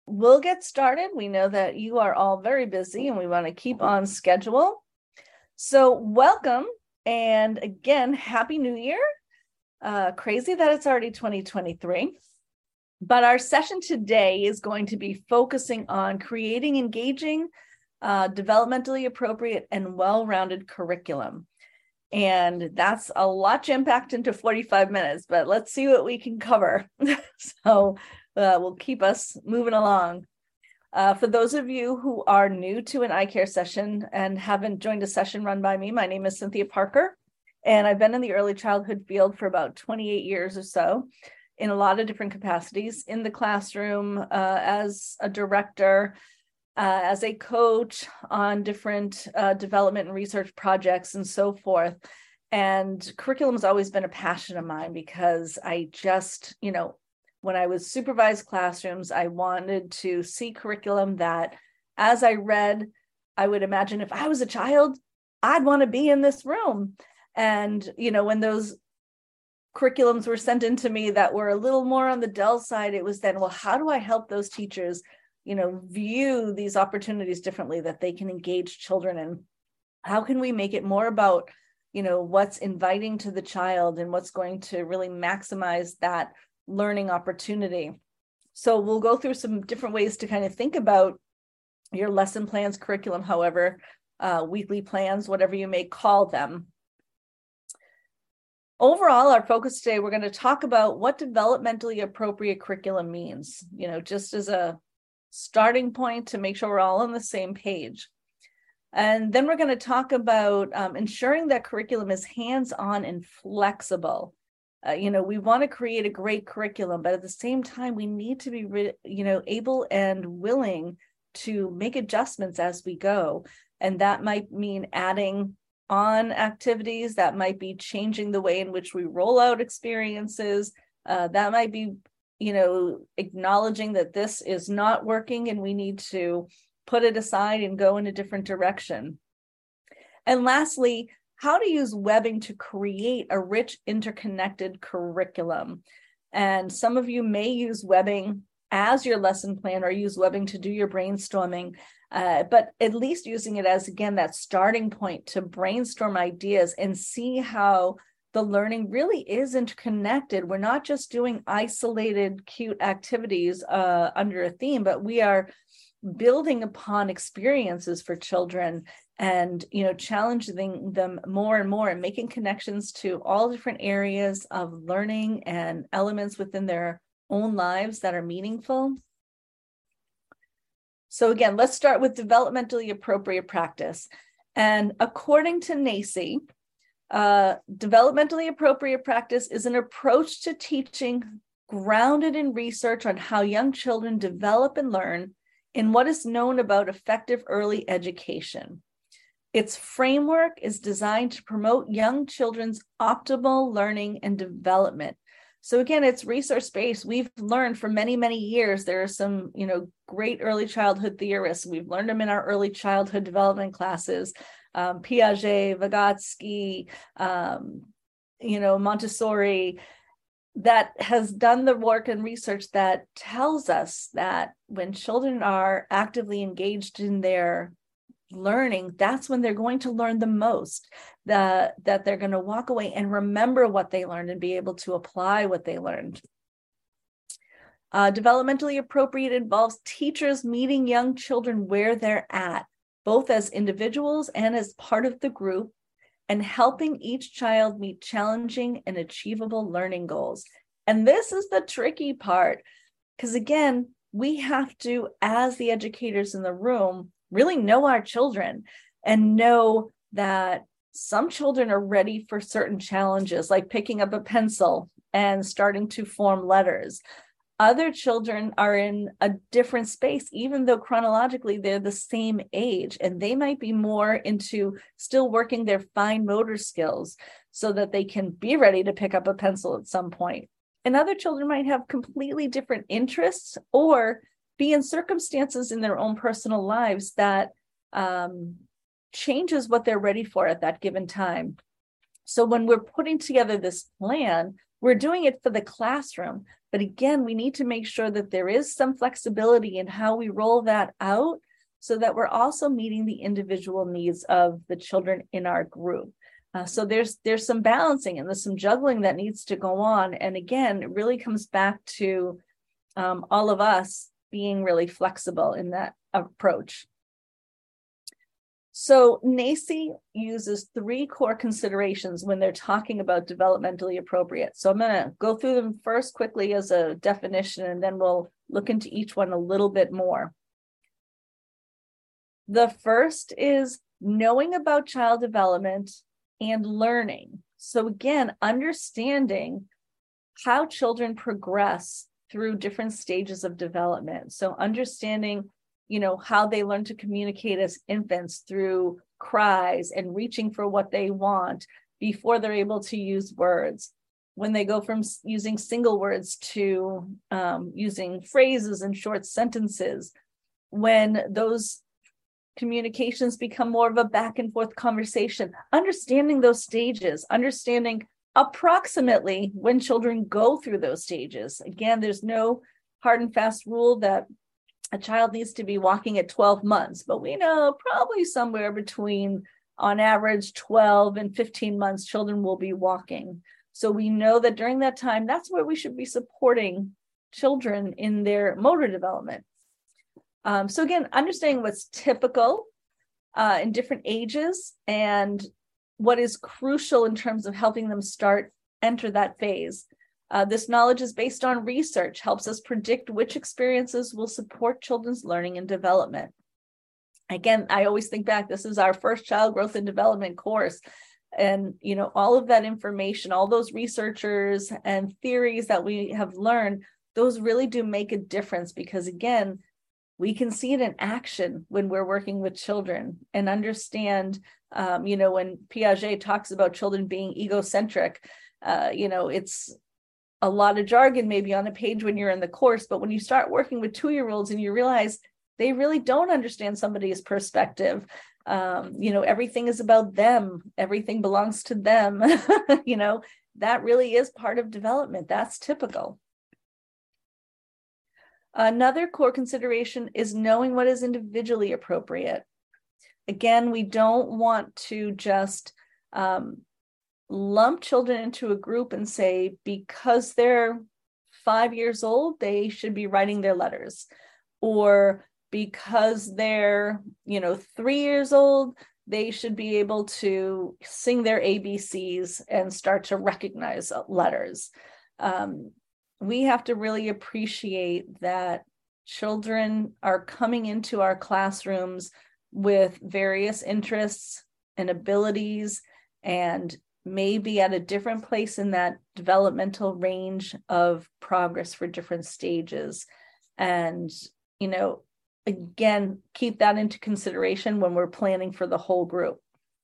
we'll get started. We know that you are all very busy and we want to keep on schedule. So welcome. And again, Happy New Year. Crazy that it's already 2023. But our session today is going to be focusing on creating engaging, developmentally appropriate, and well-rounded curriculum. And that's a lot jam-packed into 45 minutes, but let's see what we can cover. So will keep us moving along. For those of you who are new to an iCare session and haven't joined a session run by me, my name is Cynthia Parker, and I've been in the early childhood field for about 28 years or so in a lot of different capacities, in the classroom, as a director, as a coach on different development and research projects and so forth. And curriculum has always been a passion of mine because I just, when I was supervised classrooms, I wanted to see curriculum that as I read, I would imagine if I was a child, I'd want to be in this room. And, when those curriculums were sent into me that were a little more on the dull side, it was then, well, how do I help those teachers, view these opportunities differently that they can engage children in? How can we make it more about, what's inviting to the child and what's going to really maximize that learning opportunity? So we'll go through some different ways to kind of think about your lesson plans, curriculum, however, weekly plans, whatever you may call them. Overall, our focus today, we're going to talk about what developmentally appropriate curriculum means, just as a starting point to make sure we're all on the same page. And then we're going to talk about ensuring that curriculum is hands-on and flexible. We want to create a great curriculum, but at the same time, we need to be, able and willing to make adjustments as we go. And that might mean adding on activities, that might be changing the way in which we roll out experiences, that might be, acknowledging that this is not working and we need to put it aside and go in a different direction. And lastly, how to use webbing to create a rich, interconnected curriculum. And some of you may use webbing as your lesson plan or use webbing to do your brainstorming, but at least using it as, again, that starting point to brainstorm ideas and see how the learning really is interconnected. We're not just doing isolated, cute activities under a theme, but we are building upon experiences for children and, challenging them more and more and making connections to all different areas of learning and elements within their own lives that are meaningful. So again, let's start with developmentally appropriate practice. And according to NAEYC, developmentally appropriate practice is an approach to teaching grounded in research on how young children develop and learn in what is known about effective early education. Its framework is designed to promote young children's optimal learning and development. So again, it's research-based. We've learned for many, many years, there are some, great early childhood theorists. We've learned them in our early childhood development classes, Piaget, Vygotsky, Montessori, that has done the work and research that tells us that when children are actively engaged in their learning, that's when they're going to learn the most, that they're going to walk away and remember what they learned and be able to apply what they learned. Developmentally appropriate involves teachers meeting young children where they're at, both as individuals and as part of the group, and helping each child meet challenging and achievable learning goals. And this is the tricky part, because again, we have to, as the educators in the room, really know our children and know that some children are ready for certain challenges, like picking up a pencil and starting to form letters. Other children are in a different space, even though chronologically they're the same age, and they might be more into still working their fine motor skills so that they can be ready to pick up a pencil at some point. And other children might have completely different interests or be in circumstances in their own personal lives that changes what they're ready for at that given time. So when we're putting together this plan, We're doing it for the classroom, but again, we need to make sure that there is some flexibility in how we roll that out so that we're also meeting the individual needs of the children in our group. So there's some balancing and there's some juggling that needs to go on. And again, it really comes back to all of us being really flexible in that approach. So NAEYC uses 3 core considerations when they're talking about developmentally appropriate. So I'm going to go through them first quickly as a definition, and then we'll look into each one a little bit more. The first is knowing about child development and learning. So again, understanding how children progress through different stages of development. So understanding how they learn to communicate as infants through cries and reaching for what they want before they're able to use words. When they go from using single words to using phrases and short sentences, when those communications become more of a back and forth conversation, understanding those stages, understanding approximately when children go through those stages. Again, there's no hard and fast rule that a child needs to be walking at 12 months, but we know probably somewhere between, on average, 12 and 15 months, children will be walking. So we know that during that time, that's where we should be supporting children in their motor development. So again, understanding what's typical in different ages and what is crucial in terms of helping them enter that phase. This knowledge is based on research, helps us predict which experiences will support children's learning and development. Again, I always think back, this is our first child growth and development course. And, all of that information, all those researchers and theories that we have learned, those really do make a difference because, again, we can see it in action when we're working with children and understand, when Piaget talks about children being egocentric, it's a lot of jargon maybe on a page when you're in the course, but when you start working with 2-year-olds and you realize they really don't understand somebody's perspective, everything is about them, everything belongs to them, that really is part of development. That's typical. Another core consideration is knowing what is individually appropriate. Again, we don't want to just lump children into a group and say, because they're 5 years old, they should be writing their letters. Or because they're, 3 years old, they should be able to sing their ABCs and start to recognize letters. We have to really appreciate that children are coming into our classrooms with various interests and abilities and maybe at a different place in that developmental range of progress for different stages. And, again, keep that into consideration when we're planning for the whole group.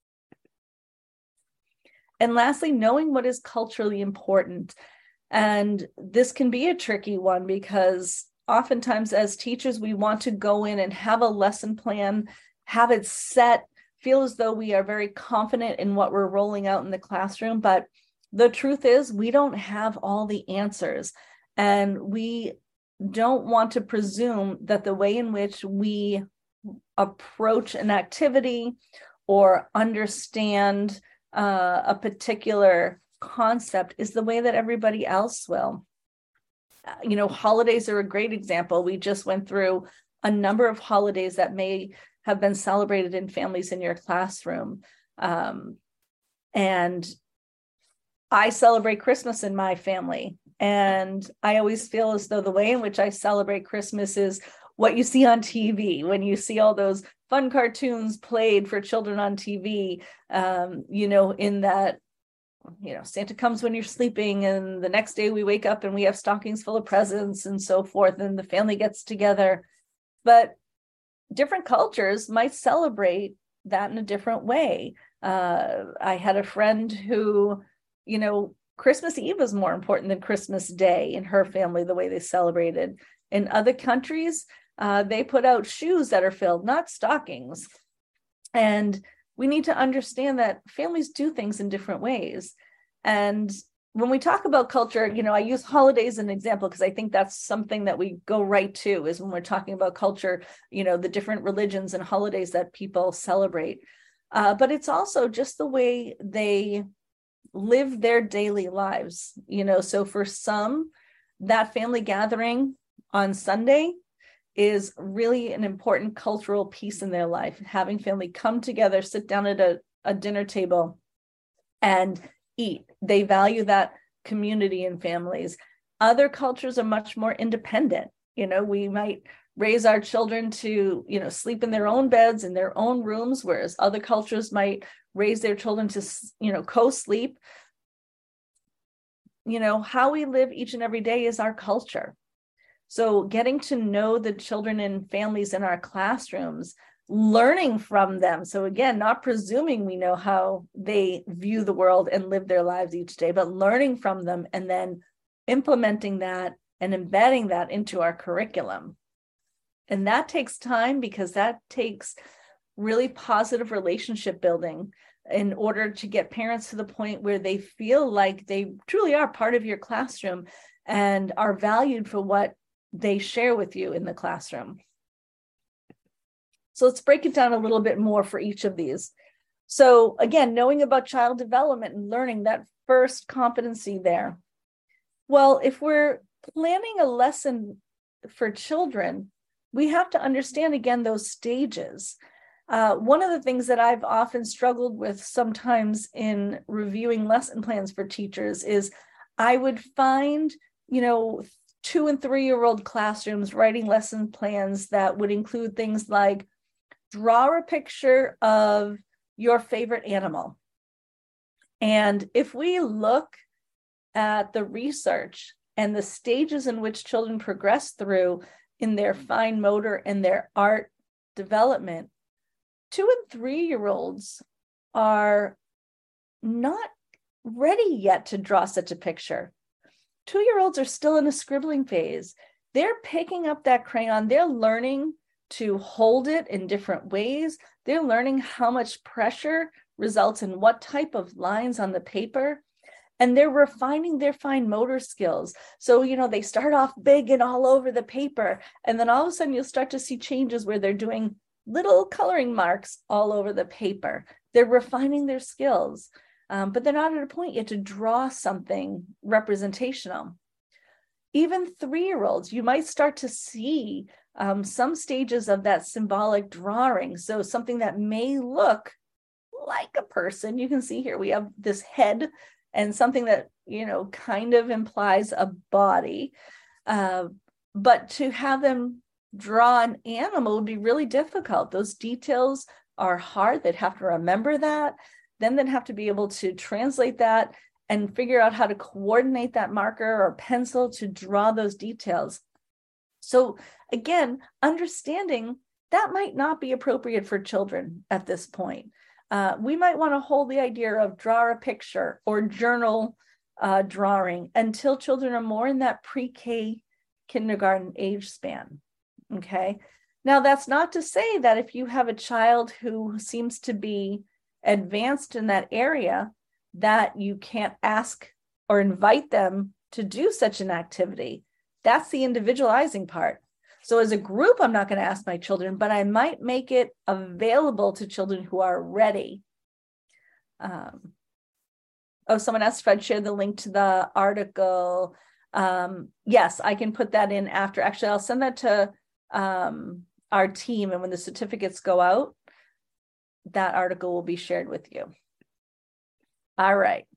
And lastly, knowing what is culturally important. And this can be a tricky one because oftentimes as teachers, we want to go in and have a lesson plan, have it set, feel as though we are very confident in what we're rolling out in the classroom. But the truth is we don't have all the answers. And we don't want to presume that the way in which we approach an activity or understand a particular concept is the way that everybody else will. Holidays are a great example. We just went through a number of holidays that may have been celebrated in families in your classroom. And I celebrate Christmas in my family. And I always feel as though the way in which I celebrate Christmas is what you see on TV, when you see all those fun cartoons played for children on TV, in that, Santa comes when you're sleeping and the next day we wake up and we have stockings full of presents and so forth, and the family gets together. But different cultures might celebrate that in a different way. I had a friend who, Christmas Eve was more important than Christmas Day in her family, the way they celebrated. In other countries, they put out shoes that are filled, not stockings. And we need to understand that families do things in different ways. And when we talk about culture, I use holidays as an example because I think that's something that we go right to is when we're talking about culture, the different religions and holidays that people celebrate. But it's also just the way they live their daily lives, so for some, that family gathering on Sunday is really an important cultural piece in their life. Having family come together, sit down at a dinner table and eat. They value that community in families. Other cultures are much more independent. We might raise our children to, sleep in their own beds, in their own rooms, whereas other cultures might raise their children to, co-sleep. How we live each and every day is our culture. So getting to know the children and families in our classrooms, learning from them. So again, not presuming we know how they view the world and live their lives each day, but learning from them and then implementing that and embedding that into our curriculum. And that takes time because that takes really positive relationship building in order to get parents to the point where they feel like they truly are part of your classroom and are valued for what they share with you in the classroom. So let's break it down a little bit more for each of these. So again, knowing about child development and learning, that first competency there. Well, if we're planning a lesson for children, we have to understand, again, those stages. One of the things that I've often struggled with sometimes in reviewing lesson plans for teachers is I would find, 2- and 3-year-old classrooms writing lesson plans that would include things like draw a picture of your favorite animal. And if we look at the research and the stages in which children progress through in their fine motor and their art development, 2- and 3-year-olds are not ready yet to draw such a picture. 2-year-olds are still in a scribbling phase. They're picking up that crayon. They're learning to hold it in different ways. They're learning how much pressure results in what type of lines on the paper. And they're refining their fine motor skills. So, they start off big and all over the paper. And then all of a sudden you'll start to see changes where they're doing little coloring marks all over the paper. They're refining their skills. But they're not at a point yet to draw something representational. Even 3-year-olds, you might start to see some stages of that symbolic drawing. So something that may look like a person. You can see here we have this head and something that, kind of implies a body. But to have them draw an animal would be really difficult. Those details are hard. They'd have to remember that. Then they'd have to be able to translate that and figure out how to coordinate that marker or pencil to draw those details. So again, understanding that might not be appropriate for children at this point. We might want to hold the idea of draw a picture or journal drawing until children are more in that pre-K kindergarten age span. Okay. Now, that's not to say that if you have a child who seems to be advanced in that area, that you can't ask or invite them to do such an activity. That's the individualizing part. So as a group, I'm not going to ask my children, but I might make it available to children who are ready. Someone asked if I'd share the link to the article. Yes, I can put that in after. Actually, I'll send that to our team, and when the certificates go out, that article will be shared with you. All right.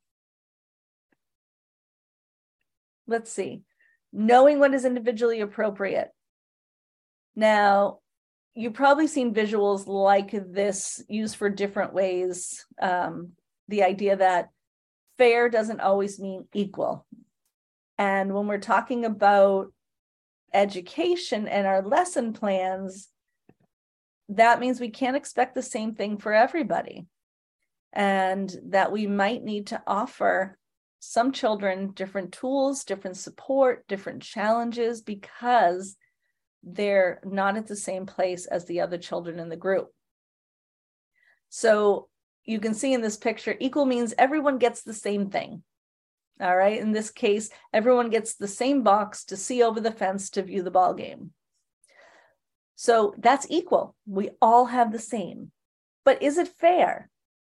Let's see. Knowing what is individually appropriate. Now, you've probably seen visuals like this used for different ways. The idea that fair doesn't always mean equal. And when we're talking about education and our lesson plans, that means we can't expect the same thing for everybody. And that we might need to offer some children different tools, different support, different challenges because they're not at the same place as the other children in the group. So you can see in this picture, equal means everyone gets the same thing. All right. In this case, everyone gets the same box to see over the fence to view the ball game. So that's equal. We all have the same. But is it fair?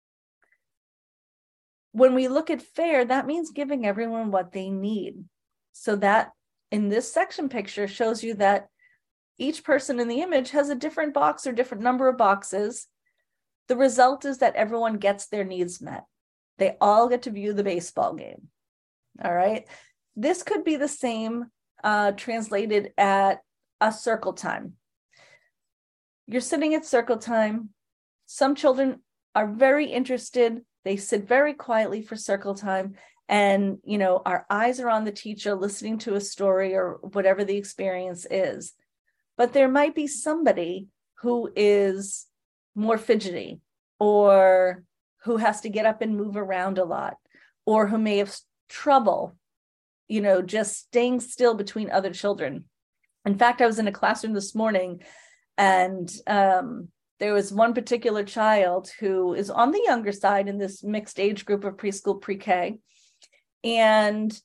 When we look at fair, that means giving everyone what they need. So that in this section picture shows you that each person in the image has a different box or different number of boxes. The result is that everyone gets their needs met. They all get to view the baseball game. All right. This could be the same translated at a circle time. You're sitting at circle time. Some children are very interested. They sit very quietly for circle time. And, our eyes are on the teacher listening to a story or whatever the experience is. But there might be somebody who is more fidgety, or who has to get up and move around a lot, or who may have trouble, just staying still between other children. In fact, I was in a classroom this morning, and there was one particular child who is on the younger side in this mixed age group of preschool pre-K. And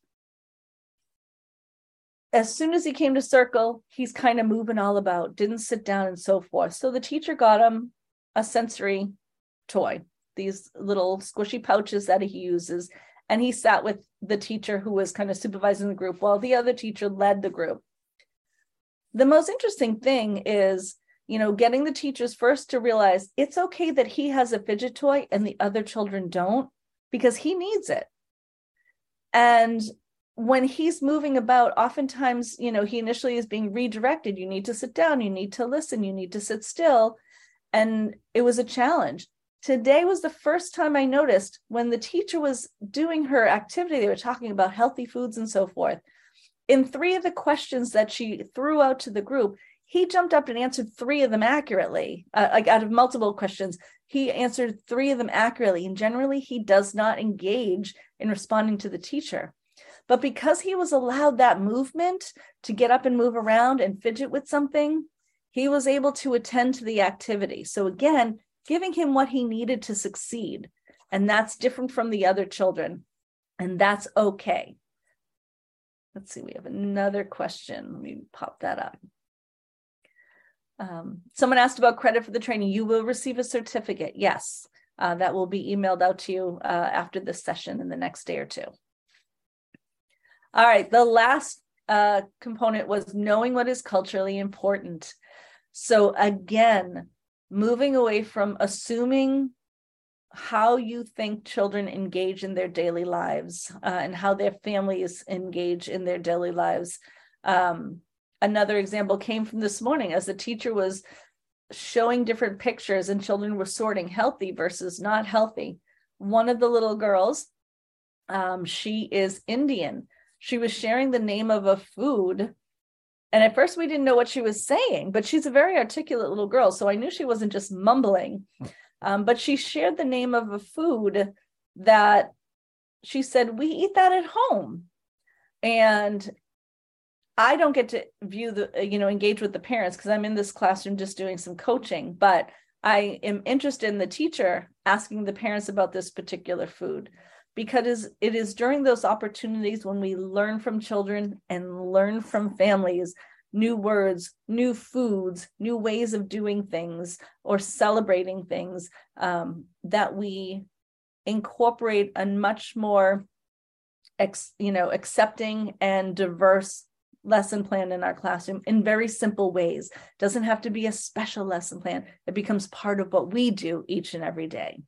as soon as he came to circle, he's kind of moving all about, didn't sit down and so forth. So the teacher got him a sensory toy, these little squishy pouches that he uses. And he sat with the teacher who was kind of supervising the group while the other teacher led the group. The most interesting thing is, getting the teachers first to realize it's okay that he has a fidget toy and the other children don't, because he needs it. And when he's moving about, oftentimes, he initially is being redirected. You need to sit down, you need to listen, you need to sit still. And it was a challenge. Today was the first time I noticed when the teacher was doing her activity, they were talking about healthy foods and so forth. In 3 of the questions that she threw out to the group, he jumped up and answered 3 of them accurately. Out of multiple questions, he answered 3 of them accurately. And generally, he does not engage in responding to the teacher. But because he was allowed that movement to get up and move around and fidget with something, he was able to attend to the activity. So again, giving him what he needed to succeed. And that's different from the other children. And that's okay. Let's see, we have another question. Let me pop that up. Someone asked about credit for the training. You will receive a certificate. Yes, that will be emailed out to you after this session in the next day or two. All right, the last component was knowing what is culturally important. So again, moving away from assuming how you think children engage in their daily lives and how their families engage in their daily lives. Another example came from this morning as the teacher was showing different pictures and children were sorting healthy versus not healthy. One of the little girls, she is Indian. She was sharing the name of a food. And at first we didn't know what she was saying, but she's a very articulate little girl. So I knew she wasn't just mumbling, but she shared the name of a food that she said, we eat that at home. And I don't get to view engage with the parents because I'm in this classroom just doing some coaching, but I am interested in the teacher asking the parents about this particular food, because it is during those opportunities when we learn from children and learn from families, new words, new foods, new ways of doing things or celebrating things, that we incorporate a much more accepting and diverse lesson plan in our classroom in very simple ways. Doesn't have to be a special lesson plan. It becomes part of what we do each and every day.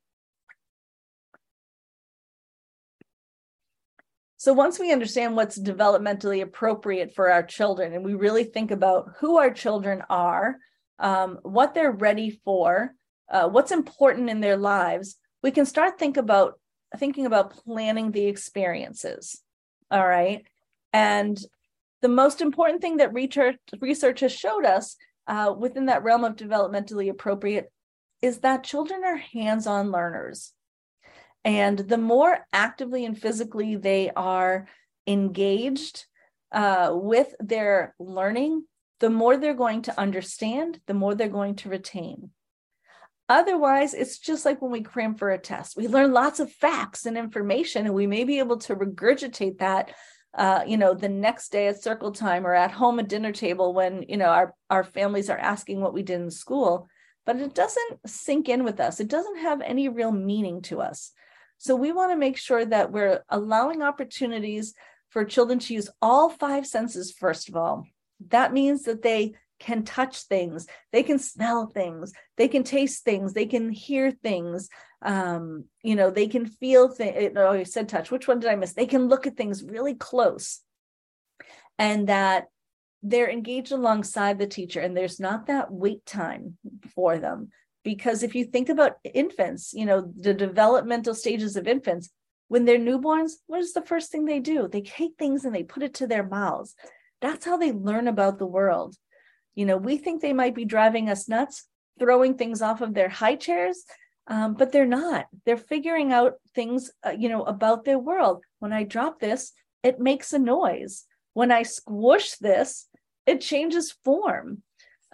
So once we understand what's developmentally appropriate for our children, and we really think about who our children are, what they're ready for, what's important in their lives, we can start thinking about planning the experiences. All right. And the most important thing that research has showed us within that realm of developmentally appropriate is that children are hands-on learners. And the more actively and physically they are engaged with their learning, the more they're going to understand, the more they're going to retain. Otherwise, it's just like when we cram for a test. We learn lots of facts and information, and we may be able to regurgitate that, the next day at circle time or at home at dinner table when, our families are asking what we did in school, but it doesn't sink in with us. It doesn't have any real meaning to us. So we want to make sure that we're allowing opportunities for children to use all 5 senses, first of all. That means that they can touch things, they can smell things, they can taste things, they can hear things, they can feel things. Oh, you said touch. Which one did I miss? They can look at things really close, and that they're engaged alongside the teacher, and there's not that wait time for them. Because if you think about infants, the developmental stages of infants, when they're newborns, what is the first thing they do? They take things and they put it to their mouths. That's how they learn about the world. We think they might be driving us nuts, throwing things off of their high chairs, but they're not. They're figuring out things, about their world. When I drop this, it makes a noise. When I squish this, it changes form.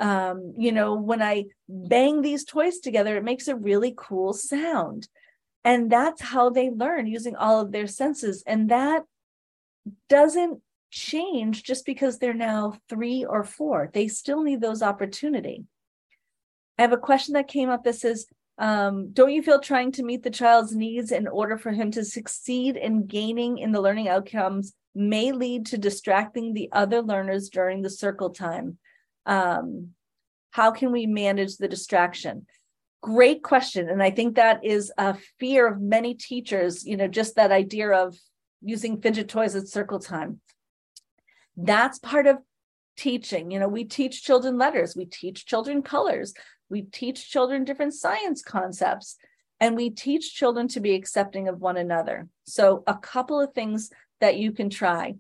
When I bang these toys together, it makes a really cool sound. And that's how they learn, using all of their senses. And that doesn't change just because they're now 3 or 4. They still need those opportunity. I have a question that came up that says, don't you feel trying to meet the child's needs in order for him to succeed in gaining in the learning outcomes may lead to distracting the other learners during the circle time? How can we manage the distraction? Great question. And I think that is a fear of many teachers, just that idea of using fidget toys at circle time. That's part of teaching. We teach children letters, we teach children colors, we teach children different science concepts, and we teach children to be accepting of one another. So a couple of things that you can try.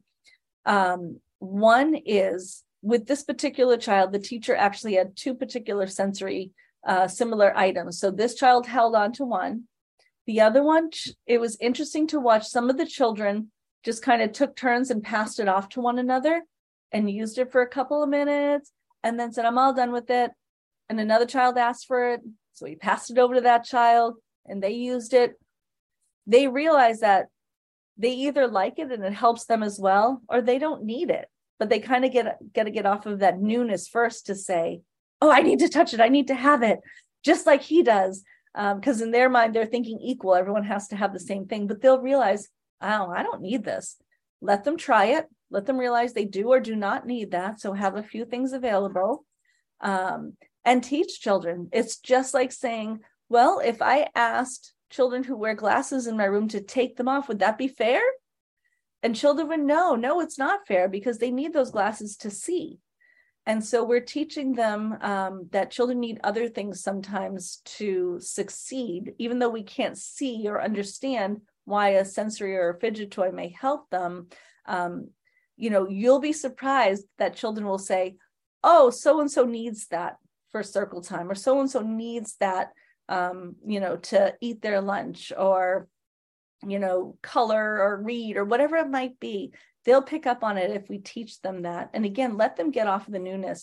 One is, with this particular child, the teacher actually had 2 particular sensory similar items. So this child held on to one. The other one, it was interesting to watch. Some of the children just kind of took turns and passed it off to one another and used it for a couple of minutes and then said, I'm all done with it. And another child asked for it. So he passed it over to that child and they used it. They realize that they either like it and it helps them as well, or they don't need it. But they kind of got to get off of that newness first to say, oh, I need to touch it. I need to have it, just like he does. Because in their mind, they're thinking equal. Everyone has to have the same thing. But they'll realize, oh, I don't need this. Let them try it. Let them realize they do or do not need that. So have a few things available, and teach children. It's just like saying, well, if I asked children who wear glasses in my room to take them off, would that be fair? And children would know, no, it's not fair, because they need those glasses to see. And so we're teaching them that children need other things sometimes to succeed, even though we can't see or understand why a sensory or a fidget toy may help them. You'll be surprised that children will say, oh, so-and-so needs that for circle time, or so-and-so needs that, to eat their lunch, or, color or read, or whatever it might be. They'll pick up on it if we teach them that. And again, let them get off of the newness.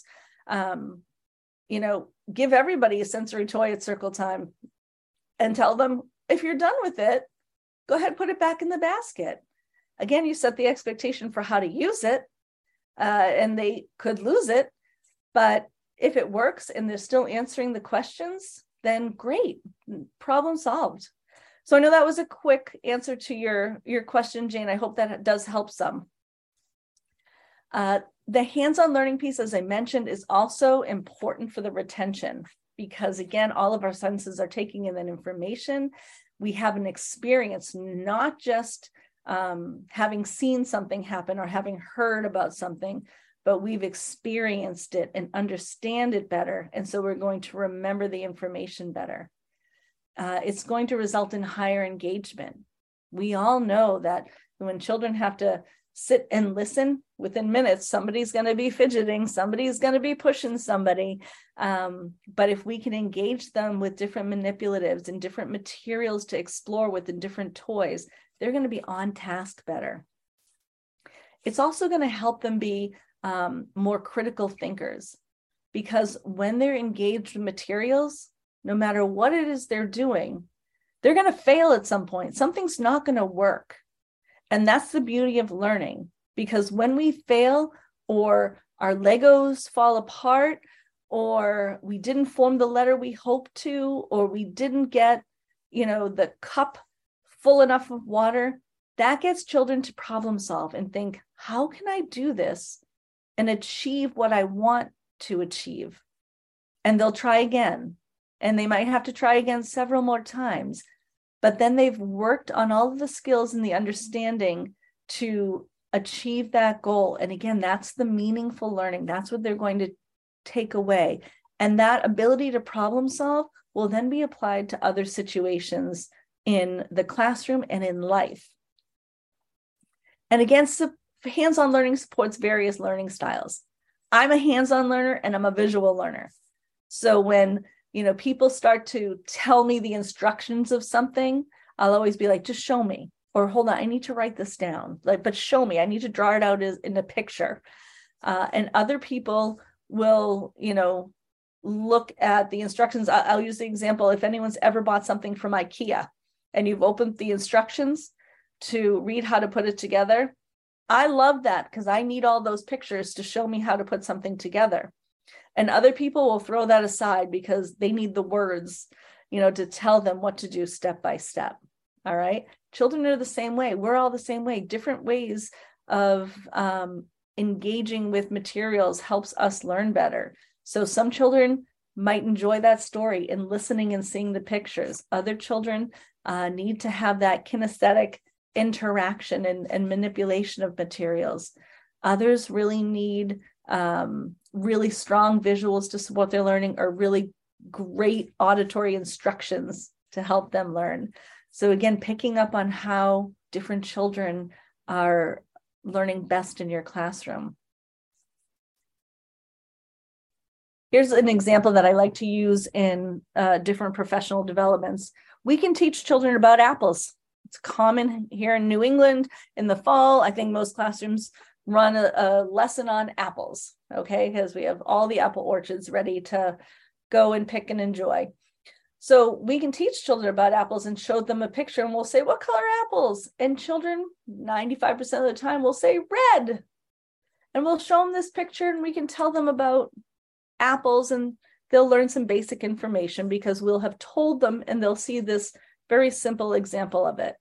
Give everybody a sensory toy at circle time and tell them, if you're done with it, go ahead, put it back in the basket. Again, you set the expectation for how to use it, and they could lose it. But if it works and they're still answering the questions, then great, problem solved. So I know that was a quick answer to your question, Jane. I hope that it does help some. The hands-on learning piece, as I mentioned, is also important for the retention, because again, all of our senses are taking in that information. We have an experience, not just having seen something happen or having heard about something, but we've experienced it and understand it better. And so we're going to remember the information better. It's going to result in higher engagement. We all know that when children have to sit and listen, within minutes, somebody's going to be fidgeting, somebody's going to be pushing somebody. But if we can engage them with different manipulatives and different materials to explore with, and different toys, they're going to be on task better. It's also going to help them be more critical thinkers, because when they're engaged with materials, no matter what it is they're doing, they're going to fail at some point. Something's not going to work. And that's the beauty of learning, because when we fail, or our Legos fall apart, or we didn't form the letter we hoped to, or we didn't get, the cup full enough of water, that gets children to problem solve and think, how can I do this and achieve what I want to achieve? And they'll try again. And they might have to try again several more times. But then they've worked on all of the skills and the understanding to achieve that goal. And again, that's the meaningful learning. That's what they're going to take away. And that ability to problem solve will then be applied to other situations in the classroom and in life. And again, hands-on learning supports various learning styles. I'm a hands-on learner and I'm a visual learner. So when people start to tell me the instructions of something, I'll always be like, just show me, or hold on, I need to write this down. But show me, I need to draw it out in a picture. And other people will, look at the instructions. I'll use the example, if anyone's ever bought something from IKEA and you've opened the instructions to read how to put it together, I love that because I need all those pictures to show me how to put something together. And other people will throw that aside because they need the words, to tell them what to do step by step. All right. Children are the same way. We're all the same way. Different ways of engaging with materials helps us learn better. So some children might enjoy that story and listening and seeing the pictures. Other children need to have that kinesthetic interaction and manipulation of materials. Others really need really strong visuals to support their learning, or really great auditory instructions to help them learn. So again, picking up on how different children are learning best in your classroom. Here's an example that I like to use in different professional developments. We can teach children about apples. It's common here in New England in the fall. I think most classrooms run a lesson on apples, okay? Because we have all the apple orchards ready to go and pick and enjoy. So we can teach children about apples and show them a picture, and we'll say, what color are apples? And children, 95% of the time, will say red. And we'll show them this picture and we can tell them about apples, and they'll learn some basic information because we'll have told them, and they'll see this very simple example of it.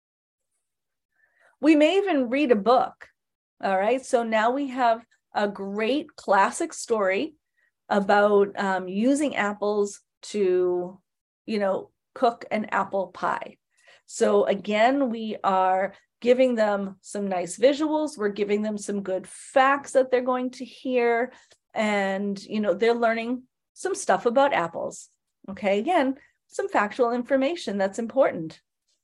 We may even read a book. All right, so now we have a great classic story about using apples to, cook an apple pie. So again, we are giving them some nice visuals. We're giving them some good facts that they're going to hear. And, they're learning some stuff about apples. Okay, again, some factual information that's important.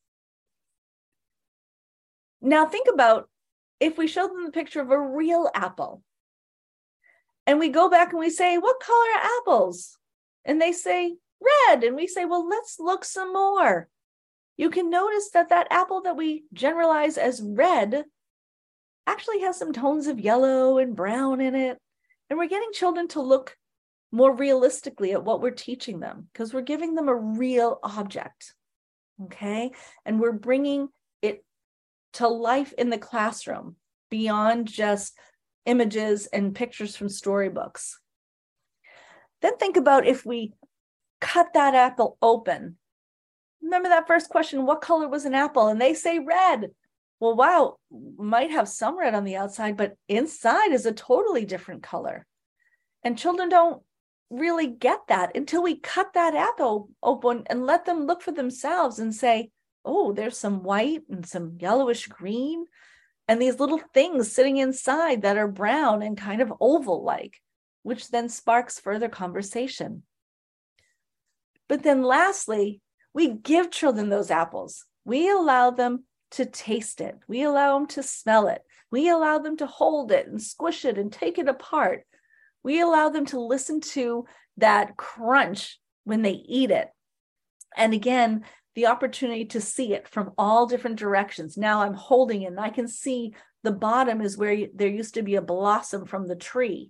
Now think about if we show them the picture of a real apple and we go back and we say, what color are apples? And they say red. And we say, well, let's look some more. You can notice that that apple that we generalize as red actually has some tones of yellow and brown in it. And we're getting children to look more realistically at what we're teaching them because we're giving them a real object, okay? And we're bringing it to life in the classroom beyond just images and pictures from storybooks. Then think about if we cut that apple open. Remember that first question, what color was an apple? And they say red. Well, wow, might have some red on the outside, but inside is a totally different color. And children don't really get that until we cut that apple open and let them look for themselves and say, oh, there's some white and some yellowish green and these little things sitting inside that are brown and kind of oval-like, which then sparks further conversation. But then lastly, we give children those apples. We allow them to taste it. We allow them to smell it. We allow them to hold it and squish it and take it apart. We allow them to listen to that crunch when they eat it. And again, the opportunity to see it from all different directions. Now I'm holding it and I can see the bottom is where there used to be a blossom from the tree.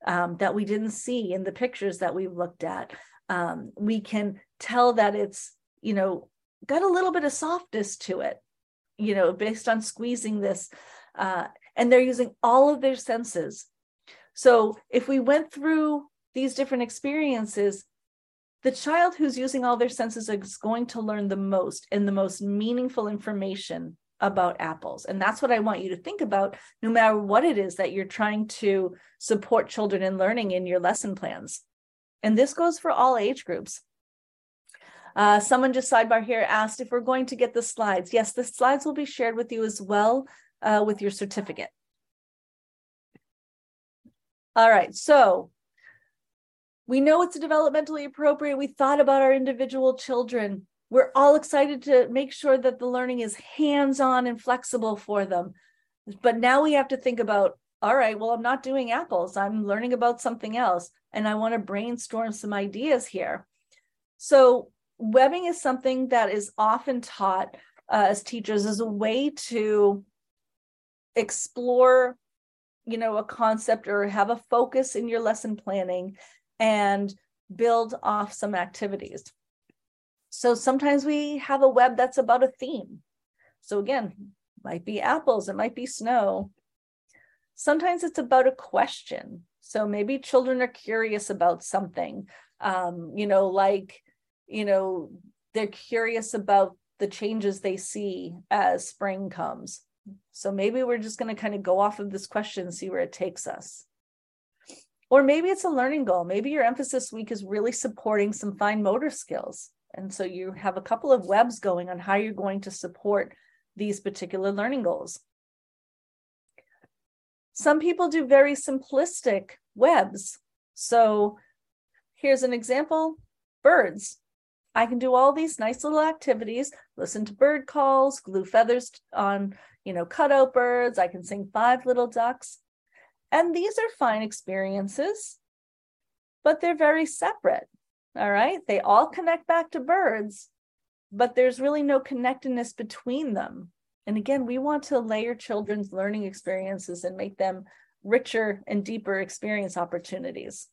that we didn't see in the pictures that we've looked at. We can tell that it's, got a little bit of softness to it, based on squeezing this. And they're using all of their senses. So if we went through these different experiences, the child who's using all their senses is going to learn the most and the most meaningful information about apples. And that's what I want you to think about, no matter what it is that you're trying to support children in learning in your lesson plans. And this goes for all age groups. Someone just sidebar here asked if we're going to get the slides. Yes, the slides will be shared with you as well with your certificate. All right, so we know it's developmentally appropriate. We thought about our individual children. We're all excited to make sure that the learning is hands-on and flexible for them. But now we have to think about, all right, well, I'm not doing apples. I'm learning about something else. And I want to brainstorm some ideas here. So webbing is something that is often taught as teachers as a way to explore, a concept or have a focus in your lesson planning and build off some activities. So sometimes we have a web that's about a theme. So again, might be apples, it might be snow. Sometimes it's about a question. So maybe children are curious about something, they're curious about the changes they see as spring comes. So maybe we're just going to kind of go off of this question and see where it takes us. Or maybe it's a learning goal. Maybe your emphasis week is really supporting some fine motor skills. And so you have a couple of webs going on how you're going to support these particular learning goals. Some people do very simplistic webs. So here's an example, birds. I can do all these nice little activities, listen to bird calls, glue feathers on, cutout birds. I can sing 5 little ducks. And these are fine experiences, but they're very separate. All right. They all connect back to birds, but there's really no connectedness between them. And again, we want to layer children's learning experiences and make them richer and deeper experience opportunities.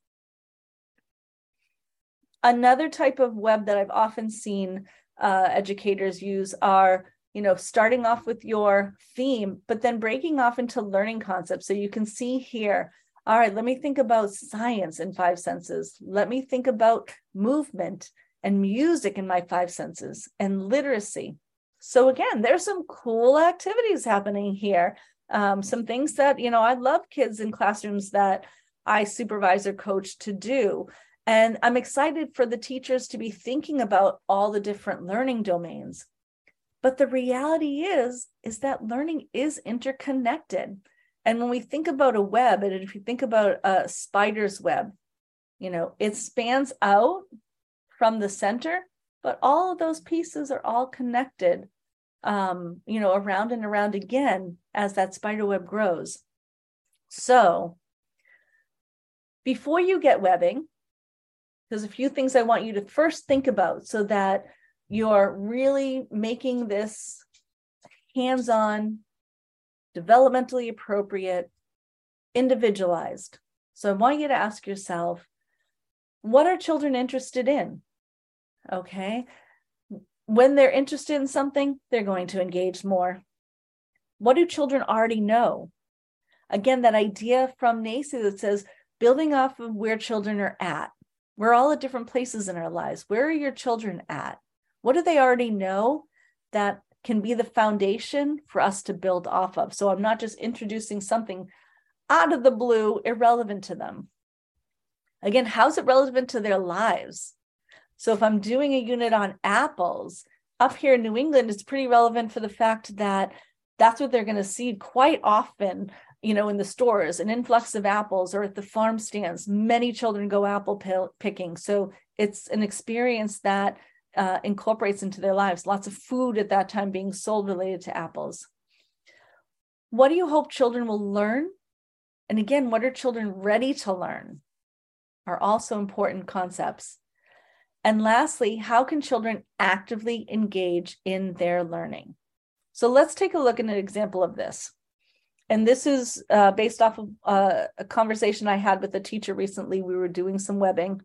Another type of web that I've often seen educators use are, starting off with your theme, but then breaking off into learning concepts. So you can see here, all right, let me think about science in 5 senses. Let me think about movement and music in my 5 senses and literacy. So again, there's some cool activities happening here. Some things that, I love kids in classrooms that I supervise or coach to do. And I'm excited for the teachers to be thinking about all the different learning domains. But the reality is that learning is interconnected. And when we think about a web, and if you think about a spider's web, it spans out from the center, but all of those pieces are all connected, around and around again as that spider web grows. So before you get webbing, there's a few things I want you to first think about so that you're really making this hands-on, developmentally appropriate, individualized. So I want you to ask yourself, what are children interested in? Okay. When they're interested in something, they're going to engage more. What do children already know? Again, that idea from NAEYC that says building off of where children are at. We're all at different places in our lives. Where are your children at? What do they already know that can be the foundation for us to build off of? So I'm not just introducing something out of the blue, irrelevant to them. Again, how's it relevant to their lives? So if I'm doing a unit on apples, up here in New England, it's pretty relevant for the fact that that's what they're going to see quite often, in the stores, an influx of apples, or at the farm stands. Many children go apple picking. So it's an experience that incorporates into their lives. Lots of food at that time being sold related to apples. What do you hope children will learn? And again, what are children ready to learn? Are also important concepts. And lastly, how can children actively engage in their learning? So let's take a look at an example of this. And this is based off of a conversation I had with a teacher recently. We were doing some webbing.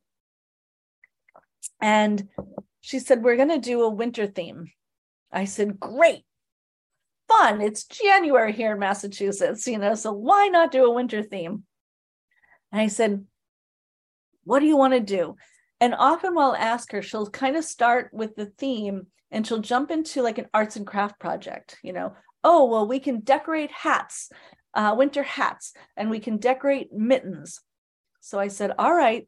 And she said, we're going to do a winter theme. I said, great, fun. It's January here in Massachusetts, so why not do a winter theme? And I said, what do you want to do? And often I'll ask her, she'll kind of start with the theme and she'll jump into like an arts and craft project, oh, well, we can decorate hats, winter hats, and we can decorate mittens. So I said, all right,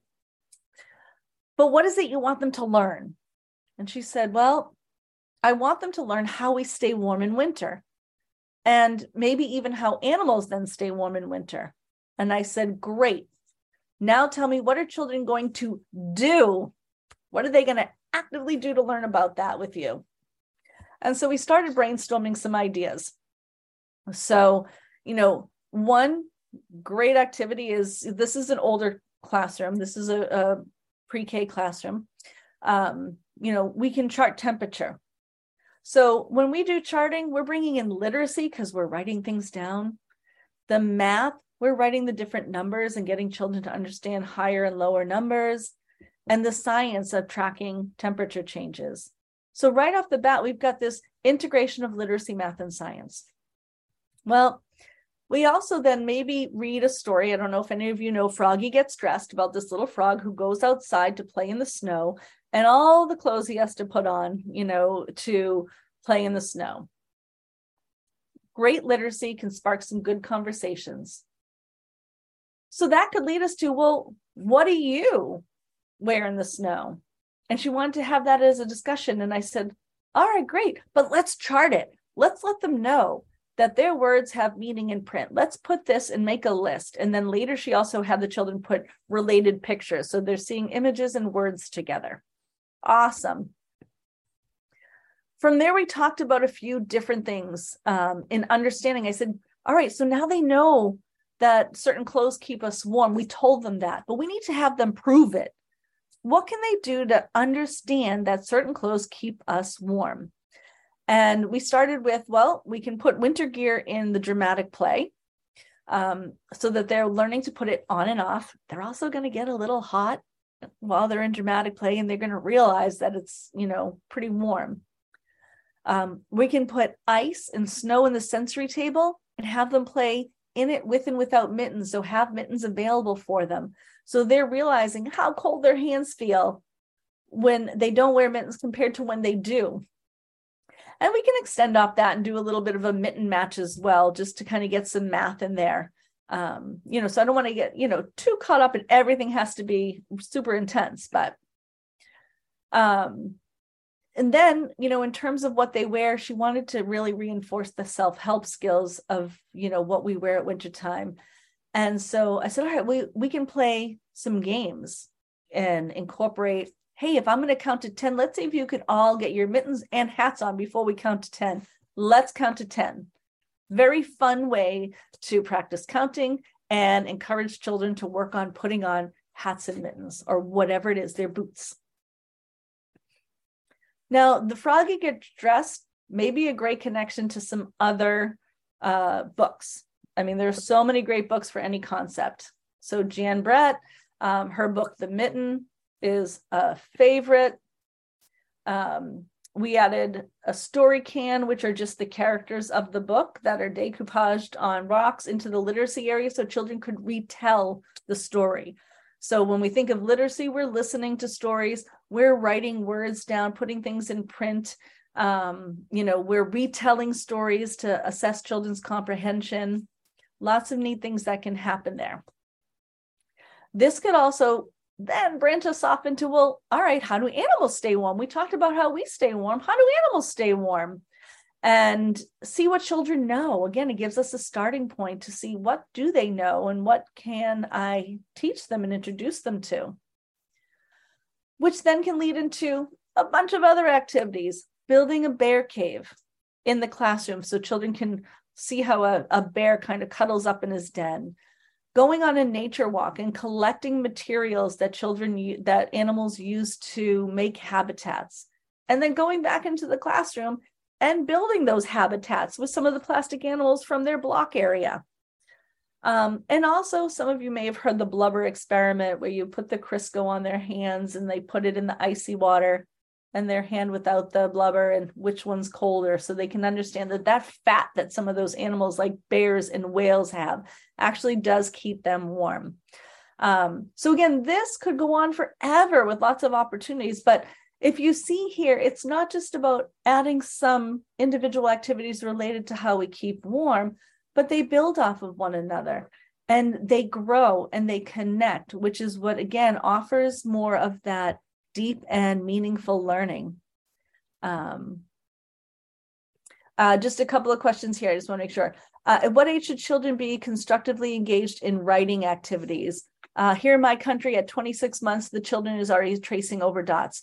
but what is it you want them to learn? And she said, well, I want them to learn how we stay warm in winter and maybe even how animals then stay warm in winter. And I said, great. Now tell me, what are children going to do? What are they going to actively do to learn about that with you? And so we started brainstorming some ideas. So, one great activity is, this is an older classroom. This is a pre-K classroom. We can chart temperature. So when we do charting, we're bringing in literacy because we're writing things down. The math, we're writing the different numbers and getting children to understand higher and lower numbers, and the science of tracking temperature changes. So right off the bat, we've got this integration of literacy, math, and science. Well, we also then maybe read a story. I don't know if any of you know Froggy Gets Dressed, about this little frog who goes outside to play in the snow and all the clothes he has to put on, to play in the snow. Great literacy can spark some good conversations. So that could lead us to, well, what do you wear in the snow? And she wanted to have that as a discussion. And I said, all right, great, but let's chart it. Let's let them know that their words have meaning in print. Let's put this and make a list. And then later she also had the children put related pictures. So they're seeing images and words together. Awesome. From there, we talked about a few different things in understanding. I said, all right, so now they know that certain clothes keep us warm. We told them that, but we need to have them prove it. What can they do to understand that certain clothes keep us warm? And we started with, well, we can put winter gear in the dramatic play so that they're learning to put it on and off. They're also going to get a little hot while they're in dramatic play, and they're going to realize that it's, pretty warm. We can put ice and snow in the sensory table and have them play in it with and without mittens. So have mittens available for them. So they're realizing how cold their hands feel when they don't wear mittens compared to when they do. And we can extend off that and do a little bit of a mitten match as well, just to kind of get some math in there. So I don't want to get, too caught up in everything has to be super intense, but, and then, in terms of what they wear, she wanted to really reinforce the self-help skills of, what we wear at wintertime. And so I said, all right, we can play some games and incorporate, hey, if I'm going to count to 10, let's see if you could all get your mittens and hats on before we count to 10. Let's count to 10. Very fun way to practice counting and encourage children to work on putting on hats and mittens or whatever it is, their boots. Now, the Froggy Gets Dressed may be a great connection to some other books. I mean, there's so many great books for any concept. So Jan Brett, her book, The Mitten, is a favorite. We added a story can, which are just the characters of the book that are decoupaged on rocks into the literacy area so children could retell the story. So when we think of literacy, we're listening to stories, we're writing words down, putting things in print. We're retelling stories to assess children's comprehension. Lots of neat things that can happen there. This could also then branch us off into, well, all right, how do animals stay warm? We talked about how we stay warm. How do animals stay warm? And see what children know. Again, it gives us a starting point to see what do they know and what can I teach them and introduce them to, which then can lead into a bunch of other activities. Building a bear cave in the classroom so children can see how a bear kind of cuddles up in his den. Going on a nature walk and collecting materials that animals use to make habitats. And then going back into the classroom and building those habitats with some of the plastic animals from their block area. And also, some of you may have heard the blubber experiment, where you put the Crisco on their hands and they put it in the icy water and their hand without the blubber, and which one's colder, so they can understand that that fat that some of those animals like bears and whales have actually does keep them warm. So again, this could go on forever with lots of opportunities, but if you see here, it's not just about adding some individual activities related to how we keep warm, but they build off of one another and they grow and they connect, which is what, again, offers more of that deep and meaningful learning. Just a couple of questions here. I just want to make sure. At what age should children be constructively engaged in writing activities? Here in my country, at 26 months, the children is already tracing over dots.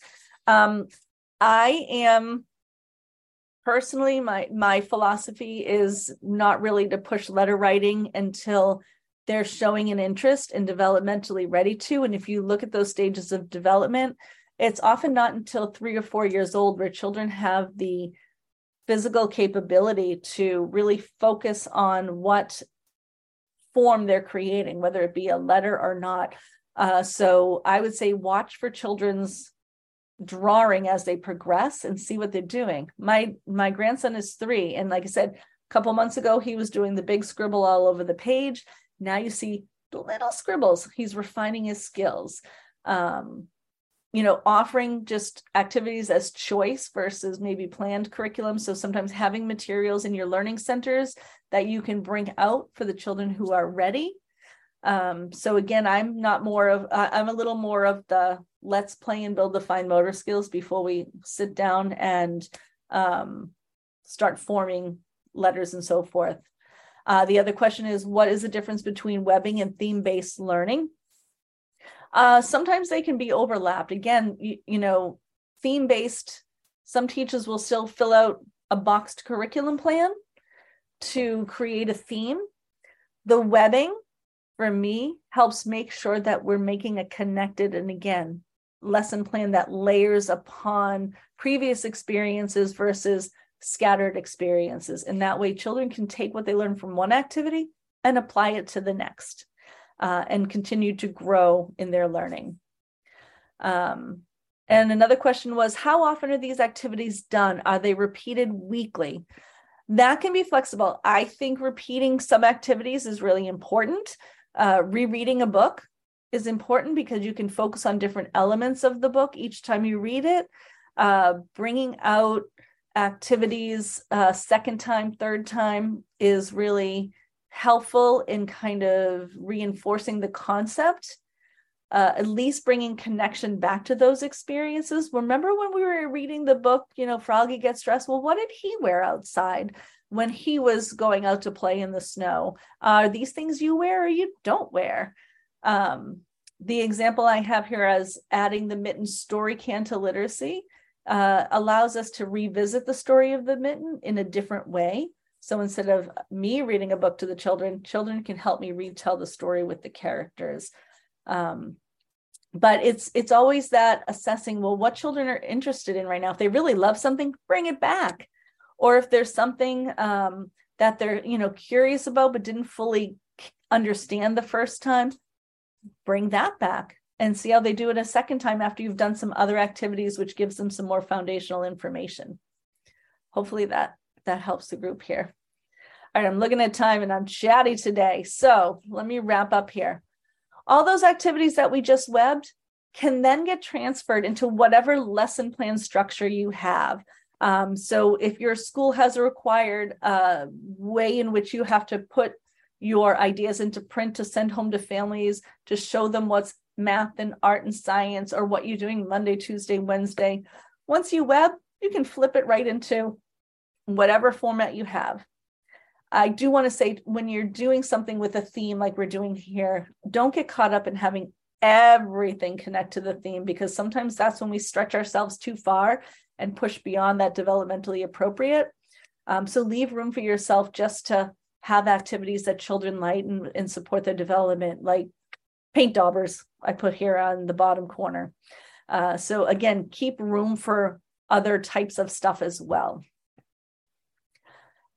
I am personally, my philosophy is not really to push letter writing until they're showing an interest and developmentally ready to. And if you look at those stages of development, it's often not until 3 or 4 years old where children have the physical capability to really focus on what form they're creating, whether it be a letter or not. So I would say watch for children's drawing as they progress and see what they're doing. My grandson is 3, and like I said, a couple months ago, he was doing the big scribble all over the page. Now you see the little scribbles. He's refining his skills. Offering just activities as choice versus maybe planned curriculum. So sometimes having materials in your learning centers that you can bring out for the children who are ready. So again, I'm a little more of the let's play and build the fine motor skills before we sit down and start forming letters and so forth. The other question is, what is the difference between webbing and theme-based learning? Sometimes they can be overlapped. Again, theme-based, some teachers will still fill out a boxed curriculum plan to create a theme. The webbing, for me, helps make sure that we're making a connected, and again, lesson plan that layers upon previous experiences versus scattered experiences. And that way children can take what they learn from one activity and apply it to the next, and continue to grow in their learning. And another question was, how often are these activities done? Are they repeated weekly? That can be flexible. I think repeating some activities is really important. Rereading a book is important because you can focus on different elements of the book each time you read it. Bringing out activities second time, third time is really helpful in kind of reinforcing the concept, at least bringing connection back to those experiences. Remember when we were reading the book, Froggy Gets Dressed? Well, what did he wear outside when he was going out to play in the snow? Are these things you wear or you don't wear? The example I have here as adding the mitten story can to literacy allows us to revisit the story of the mitten in a different way. So instead of me reading a book to the children can help me retell the story with the characters. But it's always that assessing, well, what children are interested in right now. If they really love something, bring it back. Or if there's something that they're curious about but didn't fully understand the first time, bring that back and see how they do it a second time after you've done some other activities, which gives them some more foundational information. Hopefully that helps the group here. All right, I'm looking at time and I'm chatty today. So let me wrap up here. All those activities that we just webbed can then get transferred into whatever lesson plan structure you have. So if your school has a required way in which you have to put your ideas into print to send home to families to show them what's math and art and science, or what you're doing Monday, Tuesday, Wednesday, once you web, you can flip it right into whatever format you have. I do want to say, when you're doing something with a theme like we're doing here, don't get caught up in having everything connect to the theme, because sometimes that's when we stretch ourselves too far and push beyond that developmentally appropriate. So leave room for yourself just to have activities that children like and support their development, like paint daubers I put here on the bottom corner. So again, keep room for other types of stuff as well.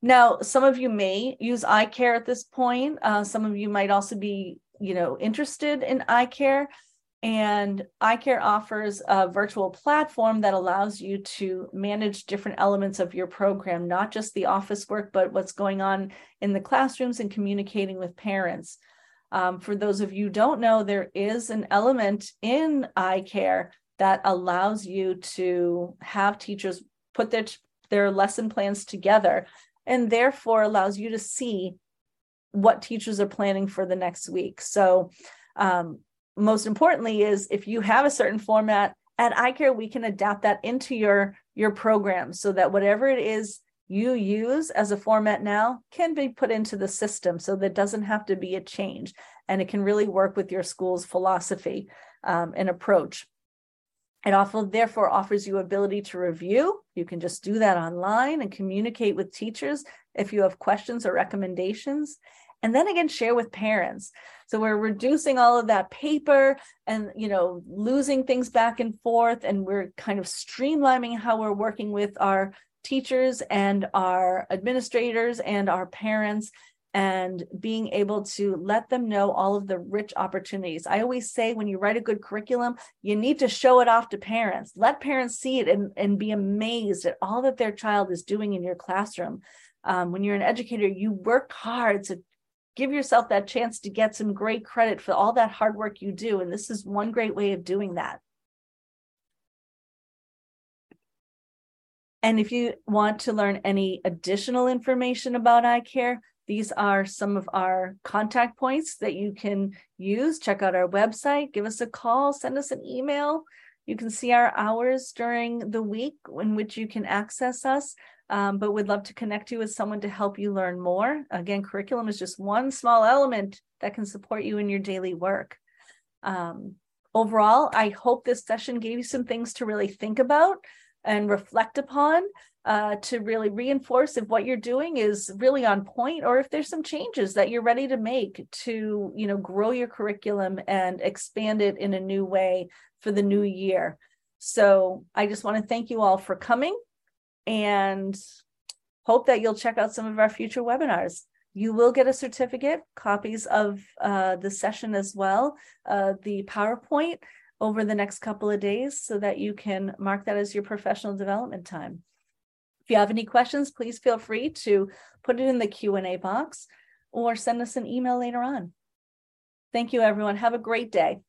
Now, some of you may use iCare at this point. Some of you might also be, interested in iCare. And iCare offers a virtual platform that allows you to manage different elements of your program, not just the office work, but what's going on in the classrooms and communicating with parents. For those of you who don't know, there is an element in iCare that allows you to have teachers put their lesson plans together, and therefore allows you to see what teachers are planning for the next week. So most importantly is if you have a certain format at iCare, we can adapt that into your program so that whatever it is you use as a format now can be put into the system, so that doesn't have to be a change, and it can really work with your school's philosophy and approach. It also therefore offers you ability to review. You can just do that online and communicate with teachers if you have questions or recommendations. And then again, share with parents. So we're reducing all of that paper and, losing things back and forth. And we're kind of streamlining how we're working with our teachers and our administrators and our parents, and being able to let them know all of the rich opportunities. I always say when you write a good curriculum, you need to show it off to parents. Let parents see it and be amazed at all that their child is doing in your classroom. When you're an educator, you work hard to give yourself that chance to get some great credit for all that hard work you do. And this is one great way of doing that. And if you want to learn any additional information about iCare, these are some of our contact points that you can use. Check out our website, give us a call, send us an email. You can see our hours during the week in which you can access us. But we'd love to connect you with someone to help you learn more. Again, curriculum is just one small element that can support you in your daily work. Overall, I hope this session gave you some things to really think about and reflect upon, to really reinforce if what you're doing is really on point, or if there's some changes that you're ready to make to, grow your curriculum and expand it in a new way for the new year. So I just want to thank you all for coming, and hope that you'll check out some of our future webinars. You will get a certificate, copies of the session as well, the PowerPoint over the next couple of days, so that you can mark that as your professional development time. If you have any questions, please feel free to put it in the Q&A box or send us an email later on. Thank you, everyone. Have a great day.